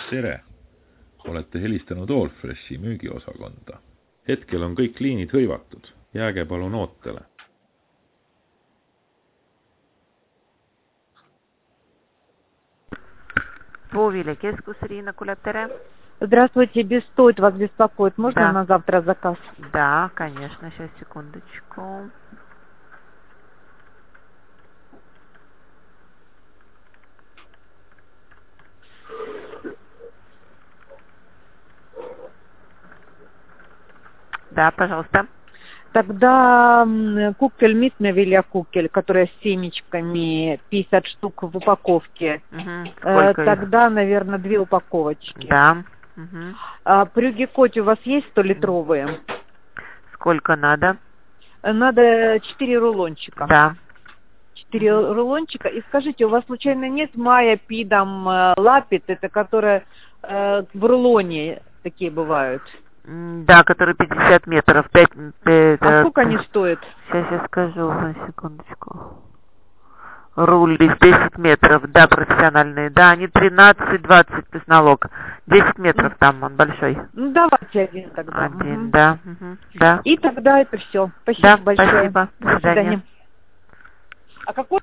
Tere! Olete helistanud Allfreshi müügiosakonda. Hetkel on kõik liinid hõivatud. Jääge palun ootele. Вовиле Кескус, Ирина Кулеб, tere. Здравствуйте, Бестоит вас беспокоит. Можно Да. на завтра заказ? Да, конечно, сейчас, секундочку. Да, пожалуйста. Тогда кукель Митневиля кукель, которая с семечками, 50 штук в упаковке. Сколько их? Тогда, наверное, 2 упаковочки. Да. Прюгикоти у вас есть 100-литровые? Сколько надо? Надо 4 рулончика. Да. 4 рулончика. И скажите, у вас случайно нет Майя Пидам Лапит, это которые в рулоне такие бывают? Да, которые 50 метров. 5, а сколько они стоят? Сейчас я скажу, секундочку. Руль из 10 метров, да, профессиональные. Да, они 13-20 плюс налог. 10 метров там, он большой. Ну, давайте один тогда. Один, да. Да. И тогда это все. Спасибо да, большое. Спасибо. До свидания. А какой